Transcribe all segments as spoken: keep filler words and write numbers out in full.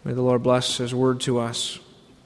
May the Lord bless His word to us.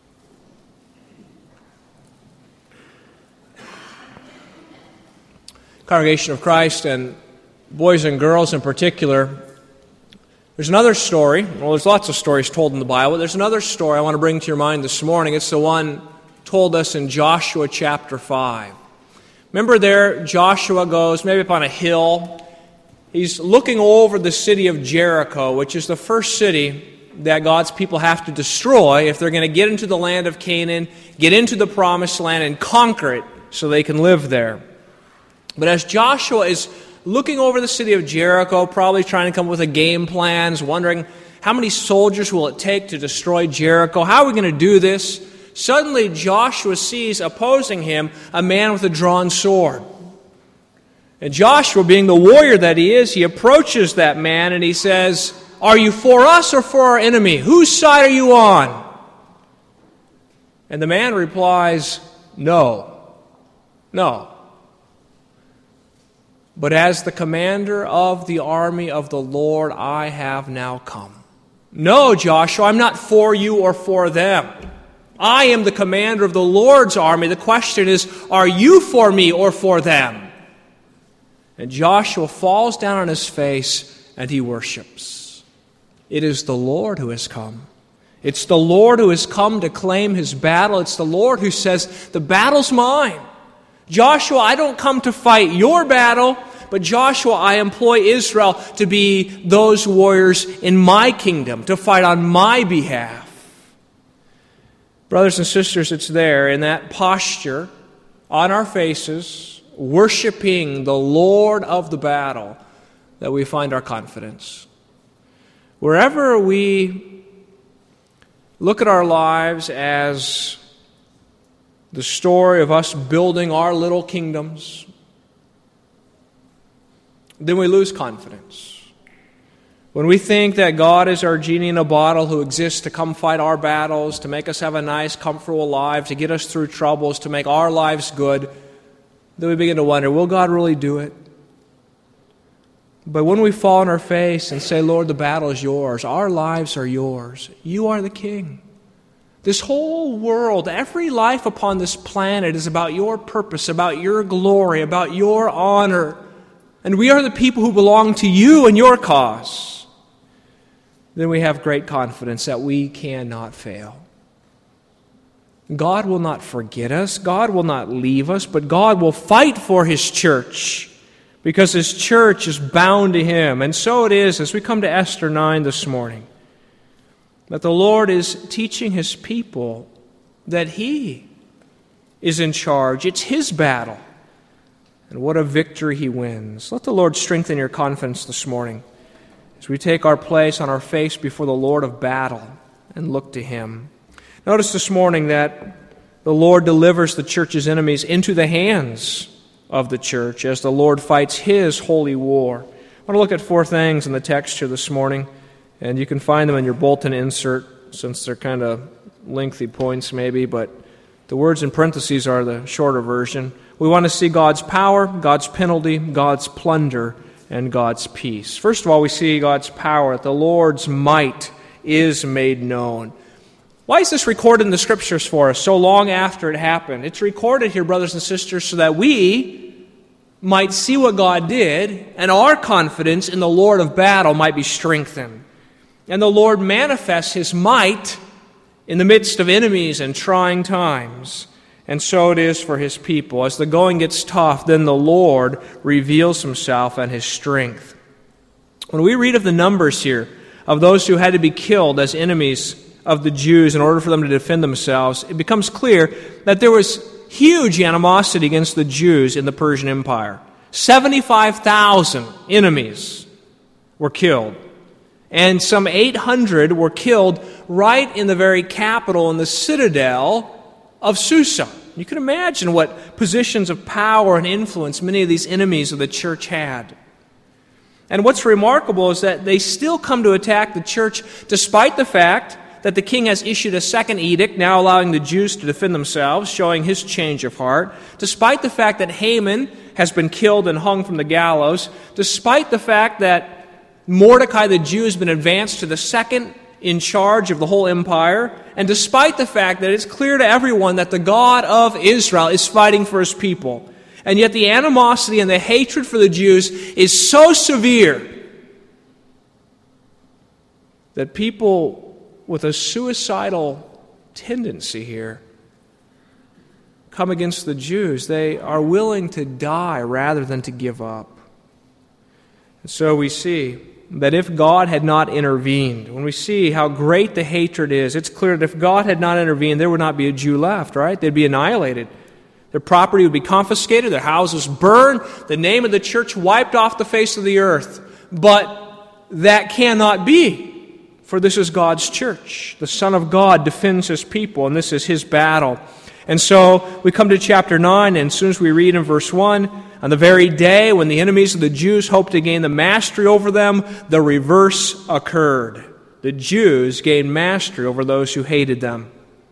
Congregation of Christ, and boys and girls in particular, there's another story. Well, there's lots of stories told in the Bible. There's another story I want to bring to your mind this morning. It's the one told us in Joshua chapter five. Remember there, Joshua goes maybe up on a hill. He's looking over the city of Jericho, which is the first city that God's people have to destroy if they're going to get into the land of Canaan, get into the promised land, and conquer it so they can live there. But as Joshua is looking over the city of Jericho, probably trying to come up with a game plan, is wondering how many soldiers will it take to destroy Jericho? How are we going to do this? Suddenly Joshua sees opposing him a man with a drawn sword. And Joshua, being the warrior that he is, he approaches that man and he says, "Are you for us or for our enemy? Whose side are you on?" And the man replies, "No, no. But as the commander of the army of the Lord, I have now come." No, Joshua, I'm not for you or for them. I am the commander of the Lord's army. The question is, are you for me or for them? And Joshua falls down on his face and he worships. It is the Lord who has come. It's the Lord who has come to claim His battle. It's the Lord who says, the battle's mine. Joshua, I don't come to fight your battle, but Joshua, I employ Israel to be those warriors in my kingdom, to fight on my behalf. Brothers and sisters, it's there in that posture, on our faces, worshiping the Lord of the battle, that we find our confidence. Wherever we look at our lives as the story of us building our little kingdoms, then we lose confidence. When we think that God is our genie in a bottle who exists to come fight our battles, to make us have a nice, comfortable life, to get us through troubles, to make our lives good, then we begin to wonder, will God really do it? But when we fall on our face and say, Lord, the battle is yours, our lives are yours, you are the King. This whole world, every life upon this planet is about your purpose, about your glory, about your honor. And we are the people who belong to you and your cause. Then we have great confidence that we cannot fail. God will not forget us. God will not leave us, but God will fight for His church because His church is bound to Him. And so it is as we come to Esther nine this morning, that the Lord is teaching His people that He is in charge. It's His battle. And what a victory He wins. Let the Lord strengthen your confidence this morning as we take our place on our face before the Lord of battle and look to Him. Notice this morning that the Lord delivers the church's enemies into the hands of the church as the Lord fights His holy war. I want to look at four things in the text here this morning, and you can find them in your bulletin insert since they're kind of lengthy points maybe, but the words in parentheses are the shorter version. We want to see God's power, God's penalty, God's plunder, and God's peace. First of all, we see God's power, that the Lord's might is made known. Why is this recorded in the Scriptures for us so long after it happened? It's recorded here, brothers and sisters, so that we might see what God did, and our confidence in the Lord of battle might be strengthened. And the Lord manifests His might in the midst of enemies and trying times. And so it is for His people. As the going gets tough, then the Lord reveals Himself and His strength. When we read of the numbers here, of those who had to be killed as enemies of the Jews in order for them to defend themselves, it becomes clear that there was huge animosity against the Jews in the Persian Empire. seventy-five thousand enemies were killed. And some eight hundred were killed right in the very capital, in the citadel of Susa. You can imagine what positions of power and influence many of these enemies of the church had. And what's remarkable is that they still come to attack the church despite the fact that the king has issued a second edict, now allowing the Jews to defend themselves, showing his change of heart, despite the fact that Haman has been killed and hung from the gallows, despite the fact that Mordecai the Jew has been advanced to the second in charge of the whole empire, and despite the fact that it's clear to everyone that the God of Israel is fighting for his people. And yet the animosity and the hatred for the Jews is so severe that people with a suicidal tendency here come against the Jews. They are willing to die rather than to give up. And so we see that if God had not intervened, when we see how great the hatred is, it's clear that if God had not intervened, there would not be a Jew left, right? They'd be annihilated. Their property would be confiscated, their houses burned, the name of the church wiped off the face of the earth. But that cannot be, for this is God's church. The Son of God defends his people, and this is his battle. And so we come to chapter nine, and as soon as we read in verse one, on the very day when the enemies of the Jews hoped to gain the mastery over them, the reverse occurred. The Jews gained mastery over those who hated them.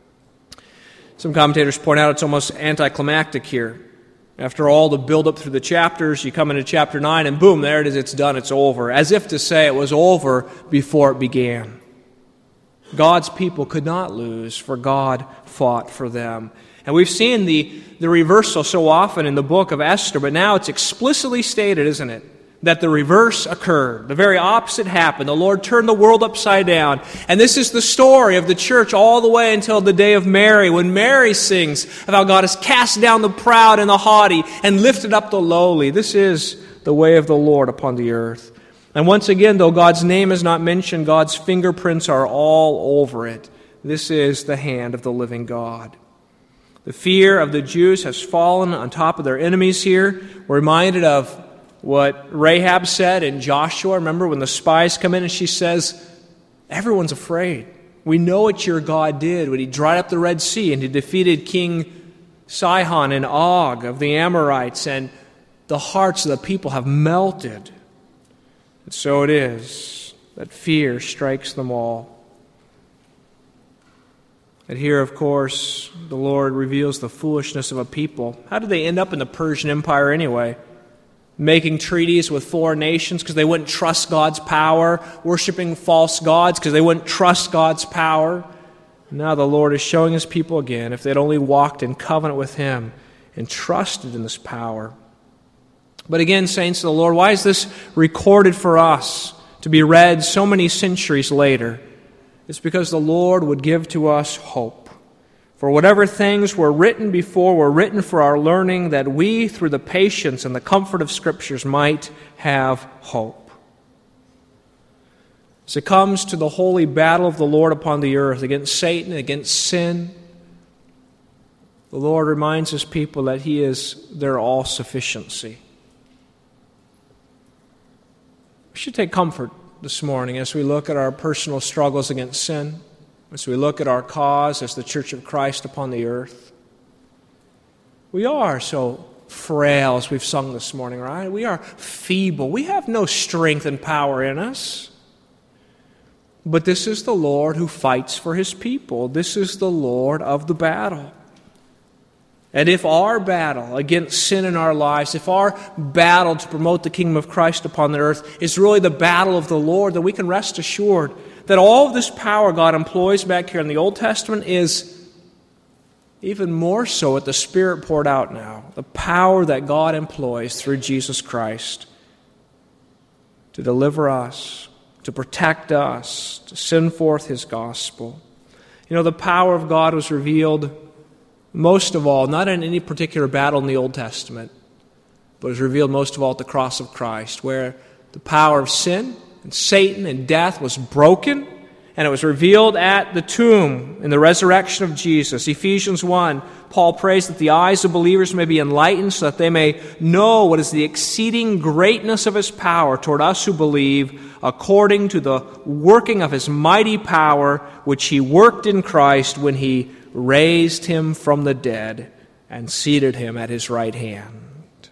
Some commentators point out it's almost anticlimactic here. After all the build-up through the chapters, you come into chapter nine, and boom, there it is, it's done, it's over. As if to say it was over before it began. God's people could not lose, for God fought for them. And we've seen the, the reversal so often in the book of Esther, but now it's explicitly stated, isn't it, that the reverse occurred. The very opposite happened. The Lord turned the world upside down. And this is the story of the church all the way until the day of Mary, when Mary sings of how God has cast down the proud and the haughty and lifted up the lowly. This is the way of the Lord upon the earth. And once again, though God's name is not mentioned, God's fingerprints are all over it. This is the hand of the living God. The fear of the Jews has fallen on top of their enemies here. We're reminded of what Rahab said in Joshua. Remember when the spies come in and she says, everyone's afraid. We know what your God did when he dried up the Red Sea and he defeated King Sihon and Og of the Amorites, and the hearts of the people have melted. And so it is that fear strikes them all. And here, of course, the Lord reveals the foolishness of a people. How did they end up in the Persian Empire anyway? Making treaties with foreign nations because they wouldn't trust God's power, worshiping false gods because they wouldn't trust God's power. Now the Lord is showing his people again, if they'd only walked in covenant with him and trusted in this power. But again, saints of the Lord, why is this recorded for us to be read so many centuries later? It's because the Lord would give to us hope. For whatever things were written before were written for our learning, that we, through the patience and the comfort of Scriptures, might have hope. As it comes to the holy battle of the Lord upon the earth against Satan, against sin, the Lord reminds his people that he is their all-sufficiency. We should take comfort this morning as we look at our personal struggles against sin, as we look at our cause as the Church of Christ upon the earth. We are so frail, as we've sung this morning, right? We are feeble. We have no strength and power in us. But this is the Lord who fights for his people. This is the Lord of the battle. And if our battle against sin in our lives, if our battle to promote the kingdom of Christ upon the earth is really the battle of the Lord, then we can rest assured that all of this power God employs back here in the Old Testament is even more so what the Spirit poured out now. The power that God employs through Jesus Christ to deliver us, to protect us, to send forth his gospel. You know, the power of God was revealed most of all, not in any particular battle in the Old Testament, but is revealed most of all at the cross of Christ, where the power of sin and Satan and death was broken, and it was revealed at the tomb in the resurrection of Jesus. Ephesians one, Paul prays that the eyes of believers may be enlightened so that they may know what is the exceeding greatness of his power toward us who believe, according to the working of his mighty power, which he worked in Christ when he raised him from the dead and seated him at his right hand.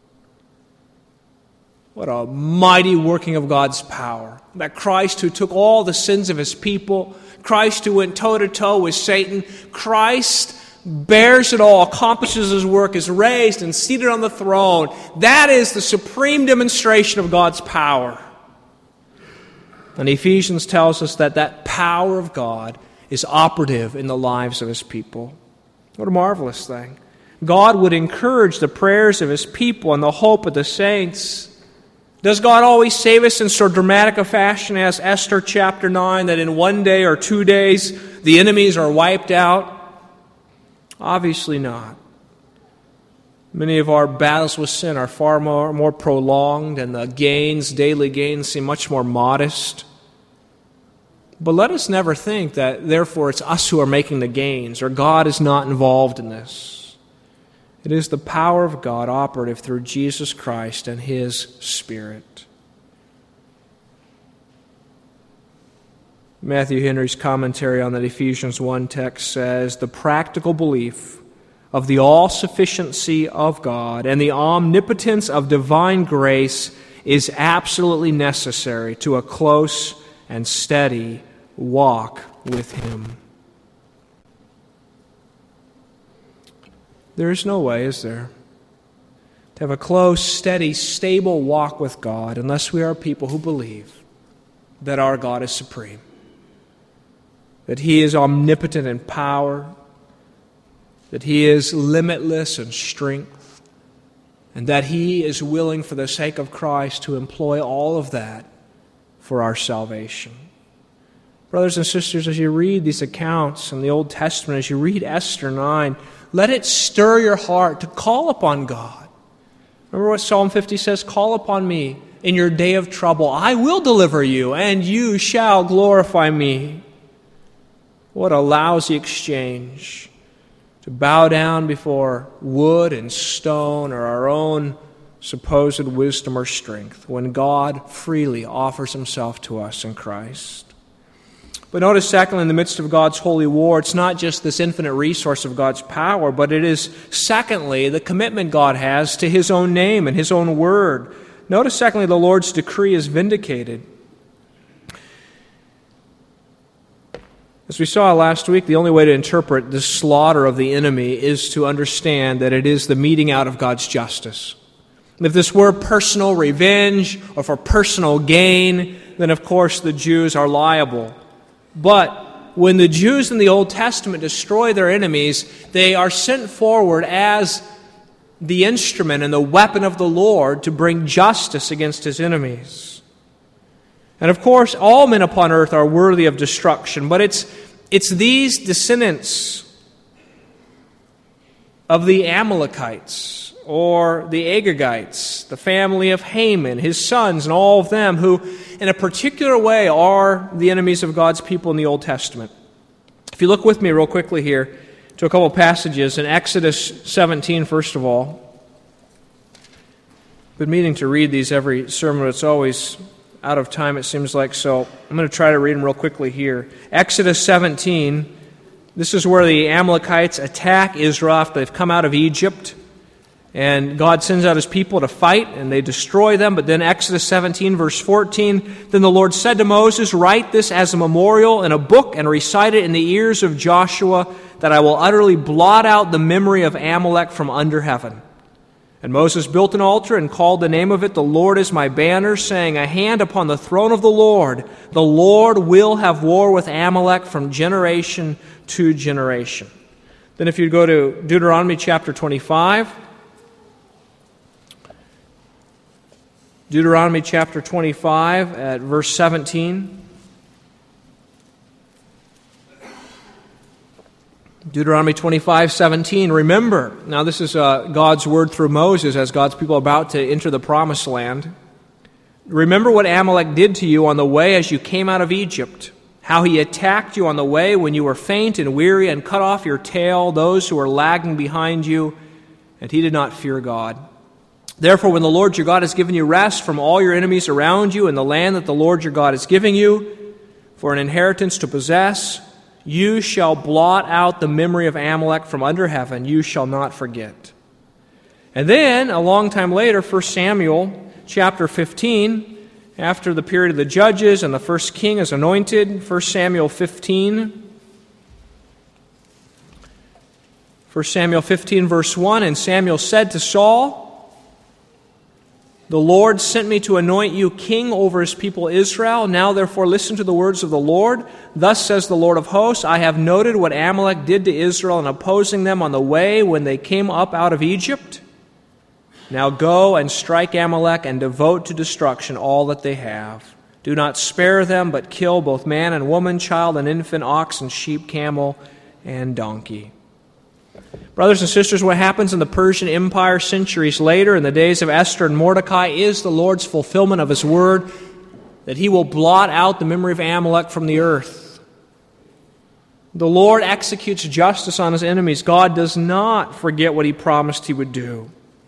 What a mighty working of God's power. That Christ who took all the sins of his people, Christ who went toe-to-toe with Satan, Christ bears it all, accomplishes his work, is raised and seated on the throne. That is the supreme demonstration of God's power. And Ephesians tells us that that power of God is operative in the lives of His people. What a marvelous thing. God would encourage the prayers of His people and the hope of the saints. Does God always save us in so dramatic a fashion as Esther chapter nine, that in one day or two days the enemies are wiped out? Obviously not. Many of our battles with sin are far more, more prolonged, and the gains, daily gains, seem much more modest. But let us never think that, therefore, it's us who are making the gains, or God is not involved in this. It is the power of God operative through Jesus Christ and His Spirit. Matthew Henry's commentary on that Ephesians one text says, "The practical belief of the all-sufficiency of God and the omnipotence of divine grace is absolutely necessary to a close and steady walk with Him." There is no way, is there, to have a close, steady, stable walk with God unless we are people who believe that our God is supreme, that He is omnipotent in power, that He is limitless in strength, and that He is willing for the sake of Christ to employ all of that for our salvation. Brothers and sisters, as you read these accounts in the Old Testament, as you read Esther nine, let it stir your heart to call upon God. Remember what Psalm fifty says? "Call upon me in your day of trouble. I will deliver you, and you shall glorify me." What a lousy exchange to bow down before wood and stone or our own supposed wisdom or strength when God freely offers Himself to us in Christ. But notice, secondly, in the midst of God's holy war, it's not just this infinite resource of God's power, but it is, secondly, the commitment God has to His own name and His own word. Notice, secondly, the Lord's decree is vindicated. As we saw last week, the only way to interpret this slaughter of the enemy is to understand that it is the meting out of God's justice. If this were personal revenge or for personal gain, then of course the Jews are liable. But when the Jews in the Old Testament destroy their enemies, they are sent forward as the instrument and the weapon of the Lord to bring justice against His enemies. And of course, all men upon earth are worthy of destruction, but it's, it's these descendants of the Amalekites, or the Agagites, the family of Haman, his sons, and all of them who, in a particular way, are the enemies of God's people in the Old Testament. If you look with me real quickly here to a couple of passages in Exodus seventeen, first of all. I've been meaning to read these every sermon, but it's always out of time, it seems like, so I'm going to try to read them real quickly here. Exodus seventeen, this is where the Amalekites attack Israel after they've come out of Egypt. And God sends out His people to fight, and they destroy them. But then Exodus seventeen, verse fourteen, "Then the Lord said to Moses, Write this as a memorial in a book and recite it in the ears of Joshua, that I will utterly blot out the memory of Amalek from under heaven. And Moses built an altar and called the name of it, The Lord is my banner, saying, A hand upon the throne of the Lord. The Lord will have war with Amalek from generation to generation." Then if you go to Deuteronomy chapter twenty-five, Deuteronomy chapter twenty-five at verse seventeen. Deuteronomy twenty-five, seventeen. "Remember," now this is uh, God's word through Moses as God's people are about to enter the promised land. "Remember what Amalek did to you on the way as you came out of Egypt, how he attacked you on the way when you were faint and weary and cut off your tail, those who were lagging behind you, and he did not fear God. Therefore, when the Lord your God has given you rest from all your enemies around you in the land that the Lord your God is giving you for an inheritance to possess, you shall blot out the memory of Amalek from under heaven. You shall not forget." And then, a long time later, First Samuel chapter fifteen, after the period of the judges and the first king is anointed, First Samuel fifteen. First Samuel fifteen, verse one, "And Samuel said to Saul," The Lord sent me to anoint you king over his people Israel. Now therefore listen to the words of the Lord. Thus says the Lord of hosts, I have noted what Amalek did to Israel in opposing them on the way when they came up out of Egypt. Now go and strike Amalek and devote to destruction all that they have. Do not spare them, but kill both man and woman, child and infant, ox and sheep, camel and donkey. Brothers and sisters, what happens in the Persian Empire centuries later, in the days of Esther and Mordecai, is the Lord's fulfillment of His word, that He will blot out the memory of Amalek from the earth. The Lord executes justice on His enemies. God does not forget what He promised He would do.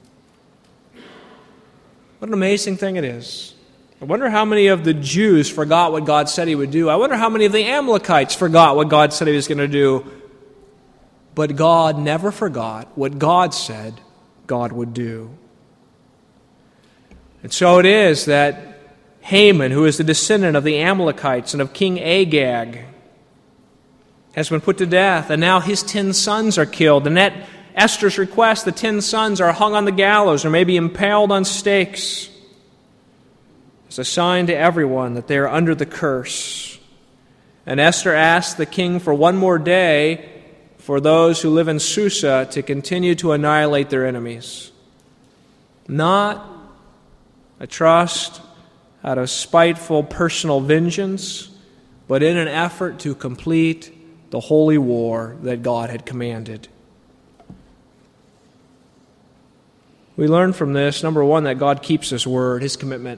What an amazing thing it is. I wonder how many of the Jews forgot what God said He would do. I wonder how many of the Amalekites forgot what God said He was going to do. But God never forgot what God said God would do. And so it is that Haman, who is the descendant of the Amalekites and of King Agag, has been put to death, and now his ten sons are killed. And at Esther's request, the ten sons are hung on the gallows or maybe impaled on stakes as a sign to everyone that they are under the curse. And Esther asked the king for one more day for those who live in Susa to continue to annihilate their enemies. Not a trust out of spiteful personal vengeance, but in an effort to complete the holy war that God had commanded. We learn from this, number one, that God keeps His word, His commitment.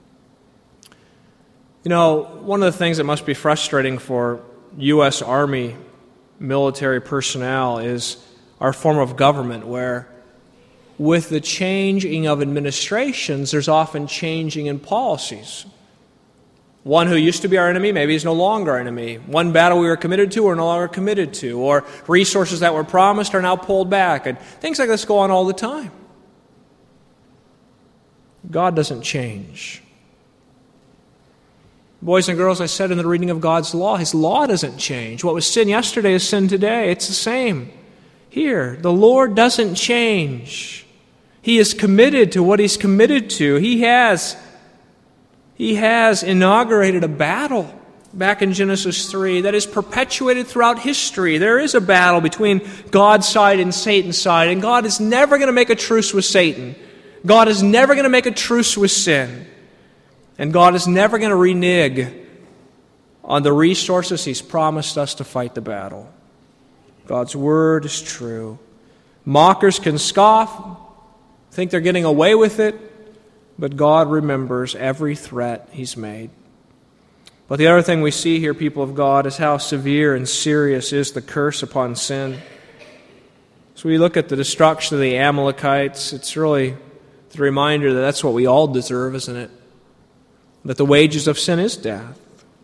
You know, one of the things that must be frustrating for U S Army military personnel is our form of government, where with the changing of administrations, there's often changing in policies. One who used to be our enemy maybe is no longer our enemy. One battle we were committed to, we're no longer committed to. Or resources that were promised are now pulled back. And things like this go on all the time. God doesn't change. Boys and girls, I said in the reading of God's law, His law doesn't change. What was sin yesterday is sin today. It's the same here. The Lord doesn't change. He is committed to what He's committed to. He has, he has inaugurated a battle back in Genesis three that is perpetuated throughout history. There is a battle between God's side and Satan's side, and God is never going to make a truce with Satan. God is never going to make a truce with sin. And God is never going to renege on the resources He's promised us to fight the battle. God's word is true. Mockers can scoff, think they're getting away with it, but God remembers every threat He's made. But the other thing we see here, people of God, is how severe and serious is the curse upon sin. So we look at the destruction of the Amalekites. It's really the reminder that that's what we all deserve, isn't it? That the wages of sin is death.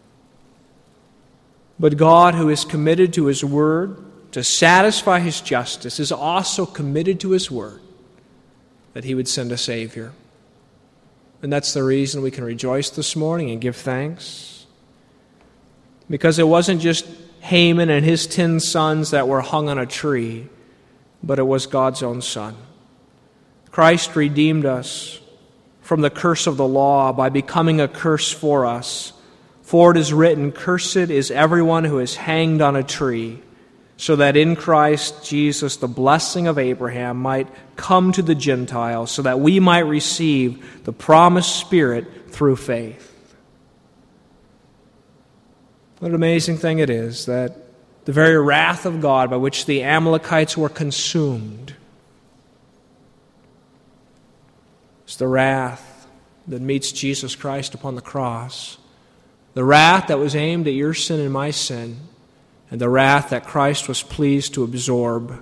But God, who is committed to His word to satisfy His justice, is also committed to His word that He would send a Savior. And that's the reason we can rejoice this morning and give thanks. Because it wasn't just Haman and his ten sons that were hung on a tree, but it was God's own Son. Christ redeemed us from the curse of the law by becoming a curse for us. For it is written, "Cursed is everyone who is hanged on a tree," so that in Christ Jesus the blessing of Abraham might come to the Gentiles, so that we might receive the promised Spirit through faith. What an amazing thing it is that the very wrath of God by which the Amalekites were consumed is the wrath that meets Jesus Christ upon the cross. The wrath that was aimed at your sin and my sin, and the wrath that Christ was pleased to absorb.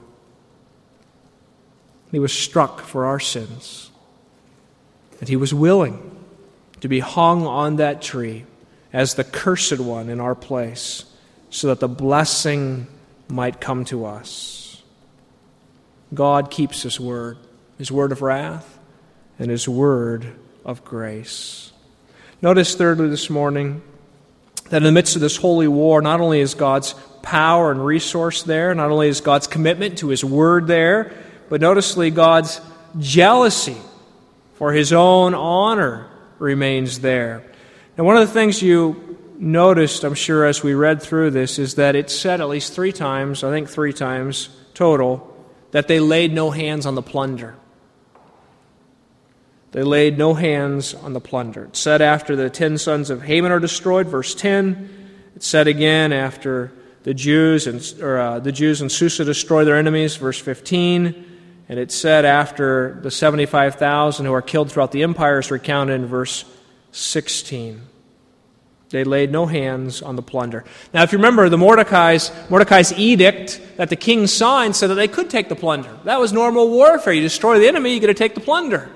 He was struck for our sins, and He was willing to be hung on that tree as the cursed one in our place, so that the blessing might come to us. God keeps His word, His word of wrath, and His word of grace. Notice thirdly this morning that in the midst of this holy war, not only is God's power and resource there, not only is God's commitment to His word there, but noticeably God's jealousy for his own honor remains there. Now, one of the things you noticed, I'm sure, as we read through this, is that it said at least three times, I think three times total, that they laid no hands on the plunder. They laid no hands on the plunder. It said after the ten sons of Haman are destroyed, verse ten. It said again after the Jews and or, uh, the Jews in Susa destroy their enemies, verse fifteen. And it said after the seventy-five thousand who are killed throughout the empire is recounted in verse sixteen. They laid no hands on the plunder. Now, if you remember, the Mordecai's, Mordecai's edict that the king signed said that they could take the plunder. That was normal warfare. You destroy the enemy, you get to take the plunder.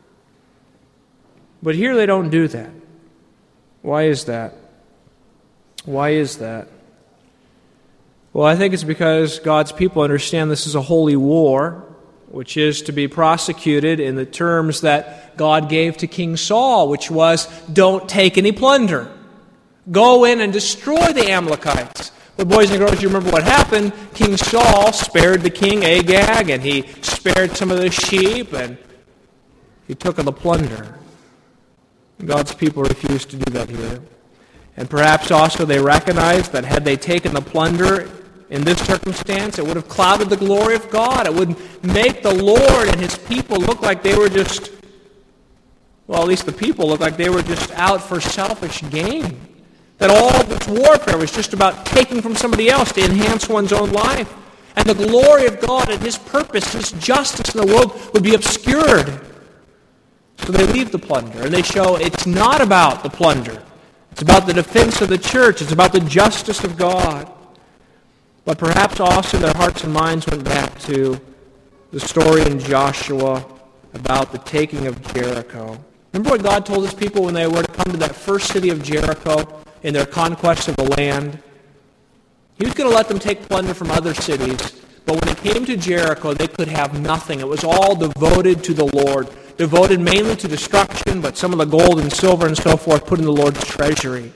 But here they don't do that. Why is that? Why is that? Well, I think it's because God's people understand this is a holy war, which is to be prosecuted in the terms that God gave to King Saul, which was, don't take any plunder. Go in and destroy the Amalekites. But boys and girls, you remember what happened. King Saul spared the king Agag, and he spared some of the sheep, and he took of the plunder. God's people refused to do that here. And perhaps also they recognized that had they taken the plunder in this circumstance, it would have clouded the glory of God. It would make the Lord and his people look like they were just, well, at least the people look like they were just out for selfish gain. That all this warfare was just about taking from somebody else to enhance one's own life. And the glory of God and his purpose, his justice in the world would be obscured. So they leave the plunder, and they show it's not about the plunder. It's about the defense of the church. It's about the justice of God. But perhaps also their hearts and minds went back to the story in Joshua about the taking of Jericho. Remember what God told his people when they were to come to that first city of Jericho in their conquest of the land? He was going to let them take plunder from other cities, but when it came to Jericho, they could have nothing. It was all devoted to the Lord, devoted mainly to destruction, but some of the gold and silver and so forth put in the Lord's treasury.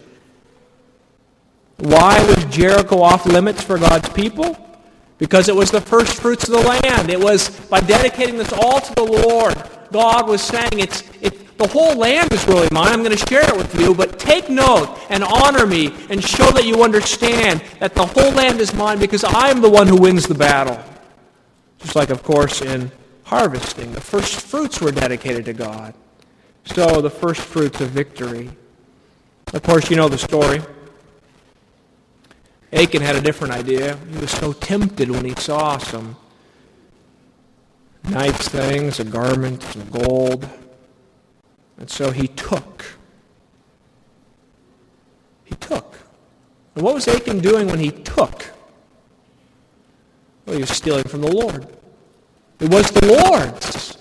Why was Jericho off limits for God's people? Because it was the first fruits of the land. It was by dedicating this all to the Lord, God was saying, it's it, the whole land is really mine. I'm going to share it with you, but take note and honor me and show that you understand that the whole land is mine because I'm the one who wins the battle. Just like, of course, in harvesting, the first fruits were dedicated to God. So the first fruits of victory. Of course, you know the story. Achan had a different idea. He was so tempted when he saw some nice things, a garment, some gold. And so he took. He took. And what was Achan doing when he took? Well, he was stealing from the Lord. It was the Lord's.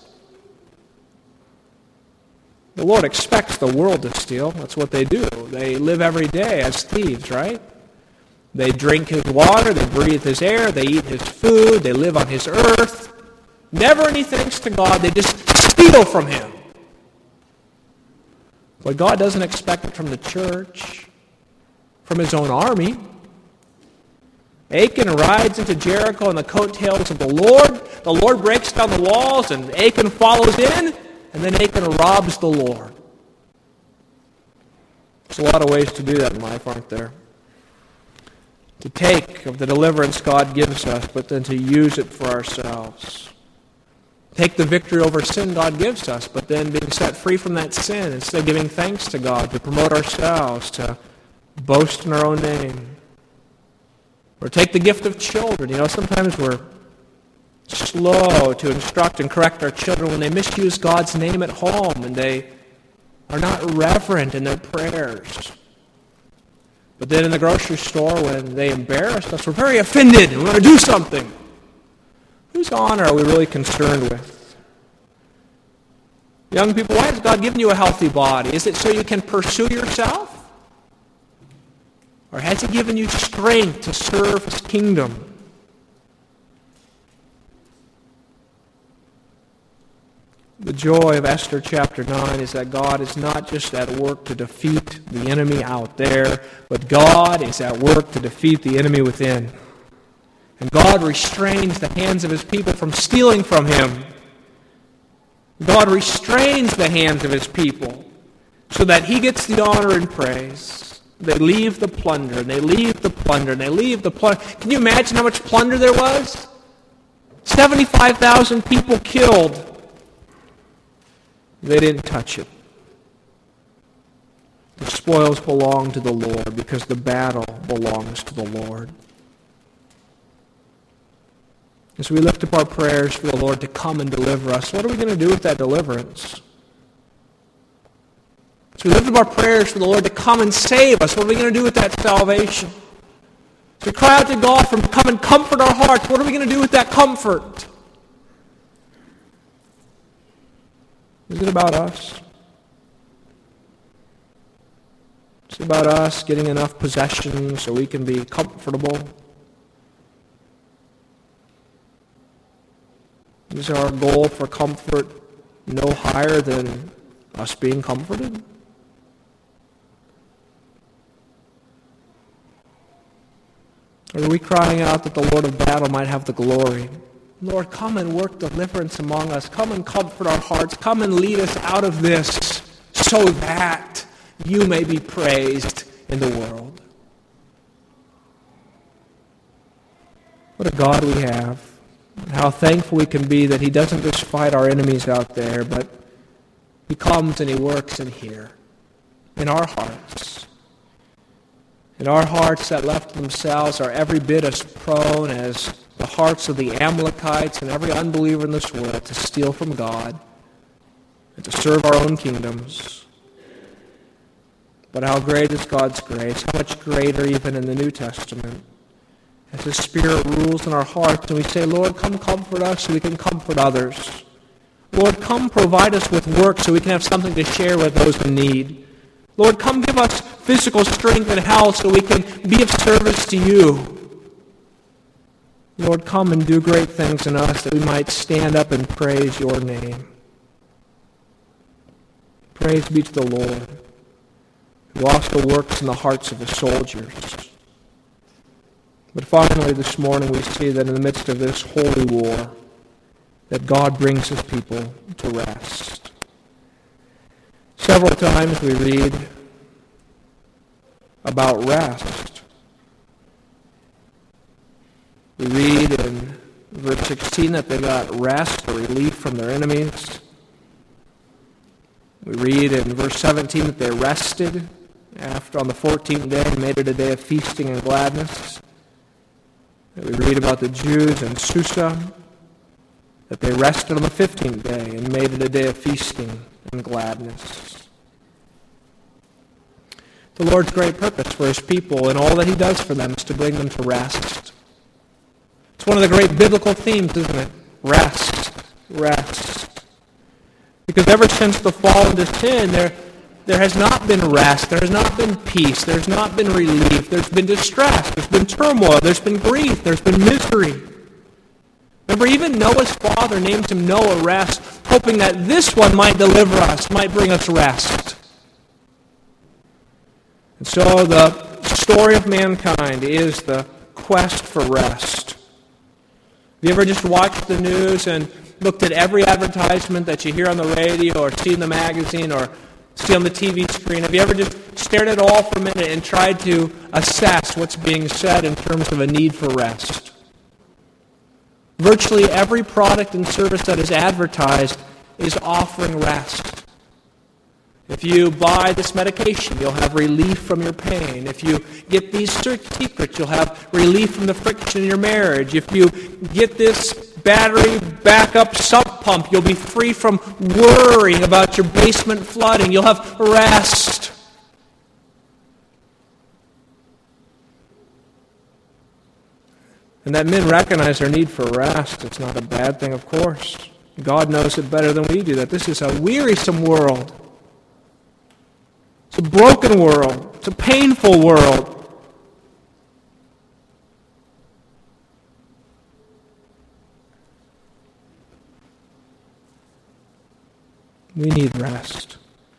The Lord expects the world to steal. That's what they do. They live every day as thieves, right? They drink his water, they breathe his air, they eat his food, they live on his earth. Never any thanks to God, they just steal from him. But God doesn't expect it from the church, from his own army. Achan rides into Jericho on the coattails of the Lord. The Lord breaks down the walls, and Achan follows in, and then Achan robs the Lord. There's a lot of ways to do that in life, aren't there? To take of the deliverance God gives us, but then to use it for ourselves. Take the victory over sin God gives us, but then being set free from that sin, instead of giving thanks to God, to promote ourselves, to boast in our own name. Or take the gift of children. You know, sometimes we're slow to instruct and correct our children when they misuse God's name at home and they are not reverent in their prayers. But then in the grocery store, when they embarrass us, we're very offended and we want to do something. Whose honor are we really concerned with? Young people, why has God given you a healthy body? Is it so you can pursue yourself? Or has he given you strength to serve his kingdom? The joy of Esther chapter nine is that God is not just at work to defeat the enemy out there, but God is at work to defeat the enemy within. And God restrains the hands of his people from stealing from him. God restrains the hands of his people so that he gets the honor and praise. They leave the plunder, and they leave the plunder, and they leave the plunder. Can you imagine how much plunder there was? seventy-five thousand people killed. They didn't touch it. The spoils belong to the Lord because the battle belongs to the Lord. As we lift up our prayers for the Lord to come and deliver us, what are we going to do with that deliverance? As we lift up our prayers for the Lord to come and save us, what are we going to do with that salvation? As we cry out to God for come and comfort our hearts, what are we going to do with that comfort? Is it about us? Is it about us getting enough possessions so we can be comfortable? Is our goal for comfort no higher than us being comforted? Or are we crying out that the Lord of battle might have the glory? Lord, come and work deliverance among us. Come and comfort our hearts. Come and lead us out of this so that you may be praised in the world. What a God we have. How thankful we can be that he doesn't just fight our enemies out there, but he comes and he works in here, in our hearts. In our hearts that left to themselves are every bit as prone as the hearts of the Amalekites and every unbeliever in this world to steal from God and to serve our own kingdoms. But how great is God's grace, how much greater even in the New Testament. As his Spirit rules in our hearts and we say, Lord, come comfort us so we can comfort others. Lord, come provide us with work so we can have something to share with those in need. Lord, come give us physical strength and health so we can be of service to you. Lord, come and do great things in us that we might stand up and praise your name. Praise be to the Lord, who also works in the hearts of his soldiers. But finally, this morning, we see that in the midst of this holy war, that God brings his people to rest. Several times we read about rest. We read in verse sixteen that they got rest or relief from their enemies. We read in verse seventeen that they rested after on the fourteenth day and made it a day of feasting and gladness. We read about the Jews in Susa, that they rested on the fifteenth day and made it a day of feasting and gladness. The Lord's great purpose for his people and all that he does for them is to bring them to rest. It's one of the great biblical themes, isn't it? Rest. Rest. Because ever since the fall into sin, there There has not been rest. There has not been peace. There's not been relief. There's been distress. There's been turmoil. There's been grief. There's been misery. Remember, even Noah's father named him Noah Rest, hoping that this one might deliver us, might bring us rest. And so the story of mankind is the quest for rest. Have you ever just watched the news and looked at every advertisement that you hear on the radio or see in the magazine or see on the T V screen? Have you ever just stared at it all for a minute and tried to assess what's being said in terms of a need for rest? Virtually every product and service that is advertised is offering rest. If you buy this medication, you'll have relief from your pain. If you get these secrets, you'll have relief from the friction in your marriage. If you get this battery backup sump pump, you'll be free from worrying about your basement flooding. You'll have rest. And that men recognize their need for rest. It's not a bad thing, of course. God knows it better than we do, that this is a wearisome world. It's a broken world. It's a painful world. We need rest.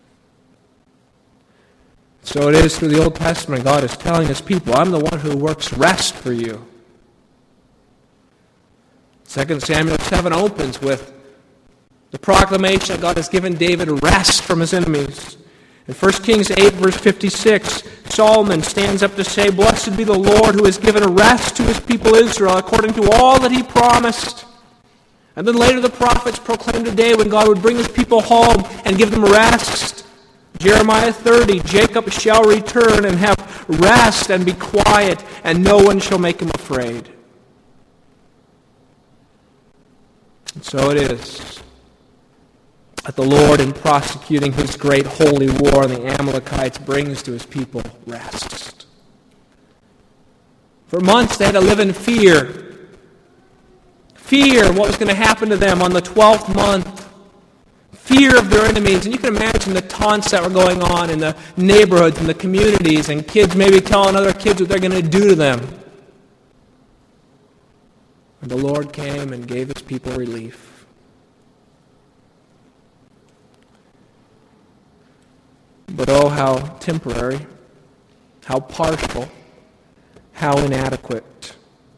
So it is through the Old Testament, God is telling his people, I'm the one who works rest for you. Second Samuel seven opens with The proclamation that God has given David rest from his enemies. In First Kings eight, verse fifty-six, Solomon stands up to say, "Blessed be the Lord who has given a rest to his people Israel according to all that he promised." And then later the prophets proclaimed a day when God would bring his people home and give them rest. Jeremiah thirty, "Jacob shall return and have rest and be quiet, and no one shall make him afraid." And so it is that the Lord, in prosecuting his great holy war on the Amalekites, brings to his people rest. For months they had to live in fear. Fear of what was going to happen to them on the twelfth month. Fear of their enemies. And you can imagine the taunts that were going on in the neighborhoods and the communities, and kids maybe telling other kids what they're going to do to them. And the Lord came and gave his people relief. But oh, how temporary, how partial, how inadequate.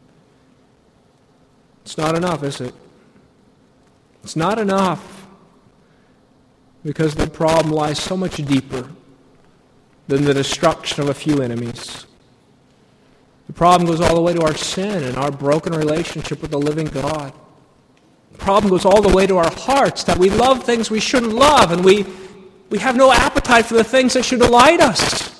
It's not enough, is it? It's not enough, because the problem lies so much deeper than the destruction of a few enemies. The problem goes all the way to our sin and our broken relationship with the living God. The problem goes all the way to our hearts, that we love things we shouldn't love, and we We have no appetite for the things that should delight us.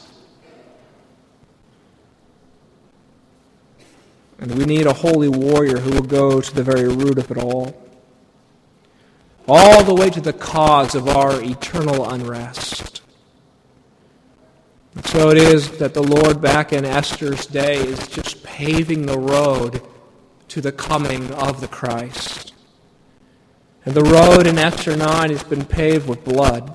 And we need a holy warrior who will go to the very root of it all. All the way to the cause of our eternal unrest. And so it is that the Lord back in Esther's day is just paving the road to the coming of the Christ. And the road in Esther nine has been paved with blood.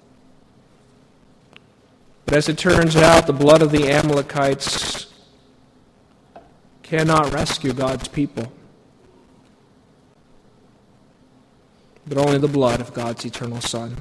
But as it turns out, the blood of the Amalekites cannot rescue God's people, but only the blood of God's eternal Son.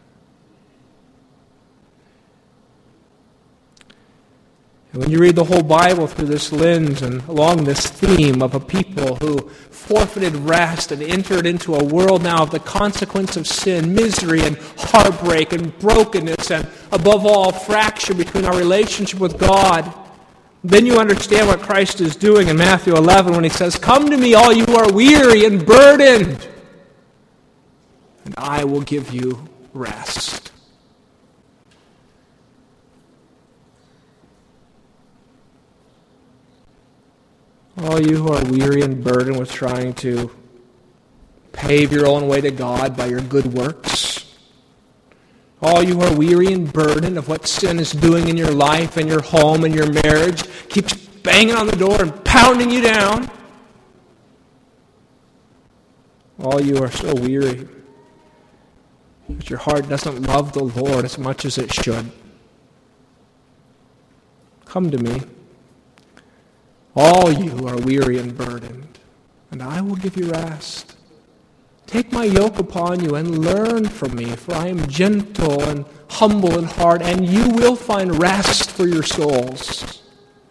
And when you read the whole Bible through this lens and along this theme of a people who forfeited rest and entered into a world now of the consequence of sin, misery and heartbreak and brokenness, and above all, fracture between our relationship with God, then you understand what Christ is doing in Matthew eleven when he says, "Come to me, all you who are weary and burdened, and I will give you rest." All you who are weary and burdened with trying to pave your own way to God by your good works. All you who are weary and burdened of what sin is doing in your life and your home and your marriage, keeps banging on the door and pounding you down. All you are so weary that your heart doesn't love the Lord as much as it should. Come to me. All you who are weary and burdened, and I will give you rest. Take my yoke upon you and learn from me, for I am gentle and humble in heart, and you will find rest for your souls.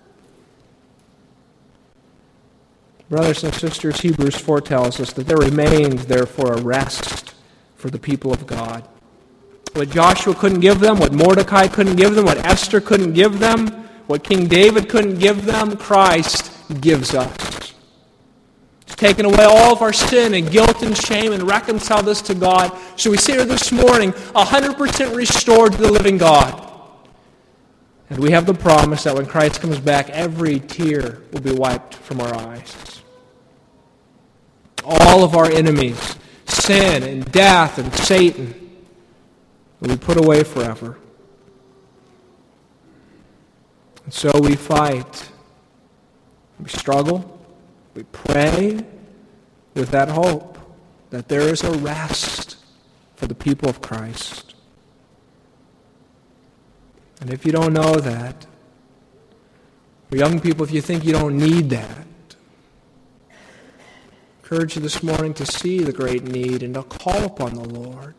Brothers and sisters, Hebrews four tells us that there remains, therefore, a rest for the people of God. What Joshua couldn't give them, what Mordecai couldn't give them, what Esther couldn't give them, what King David couldn't give them, Christ gives us. He's taken away all of our sin and guilt and shame and reconciled us to God. So we sit here this morning, one hundred percent restored to the living God. And we have the promise that when Christ comes back, every tear will be wiped from our eyes. All of our enemies, sin and death and Satan, will be put away forever. And so we fight, we struggle, we pray with that hope that there is a rest for the people of Christ. And if you don't know that, or young people, if you think you don't need that, I encourage you this morning to see the great need and to call upon the Lord.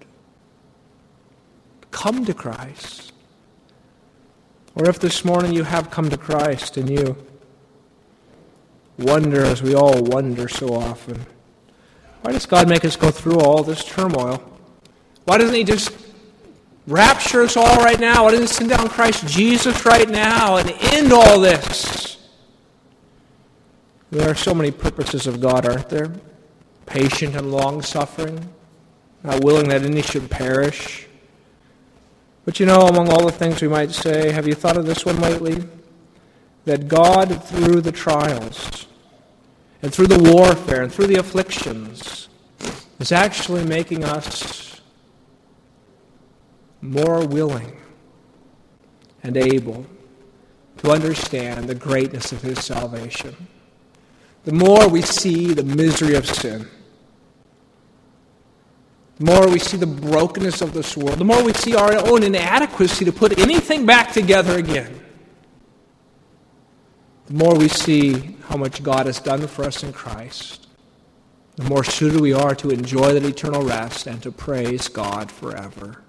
Come to Christ. Or if this morning you have come to Christ and you wonder, as we all wonder so often, Why does God make us go through all this turmoil? Why doesn't He just rapture us all right now? Why doesn't He send down Christ Jesus right now and end all this? There are so many purposes of God, aren't there? Patient and long-suffering, not willing that any should perish. But you know, among all the things we might say, have you thought of this one lately? That God, through the trials, and through the warfare, and through the afflictions, is actually making us more willing and able to understand the greatness of His salvation. The more we see the misery of sin, the more we see the brokenness of this world, the more we see our own inadequacy to put anything back together again, the more we see how much God has done for us in Christ, the more suited we are to enjoy that eternal rest and to praise God forever.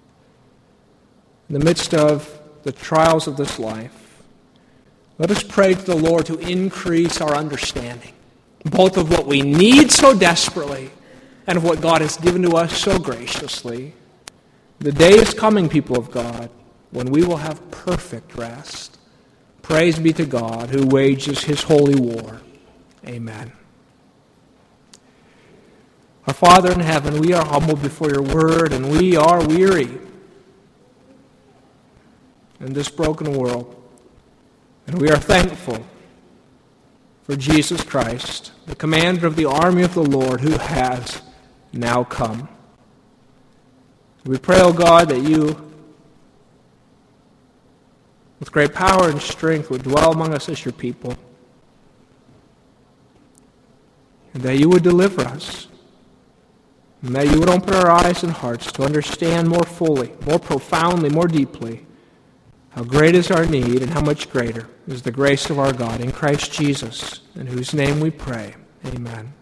In the midst of the trials of this life, let us pray to the Lord to increase our understanding, both of what we need so desperately and of what God has given to us so graciously. The day is coming, people of God, when we will have perfect rest. Praise be to God who wages His holy war. Amen. Our Father in heaven, we are humbled before Your word, and we are weary in this broken world. And we are thankful for Jesus Christ, the commander of the army of the Lord, who has now come. We pray, O God, that You, with great power and strength, would dwell among us as Your people, and that You would deliver us, and that You would open our eyes and hearts to understand more fully, more profoundly, more deeply, how great is our need and how much greater is the grace of our God in Christ Jesus, in whose name we pray. Amen.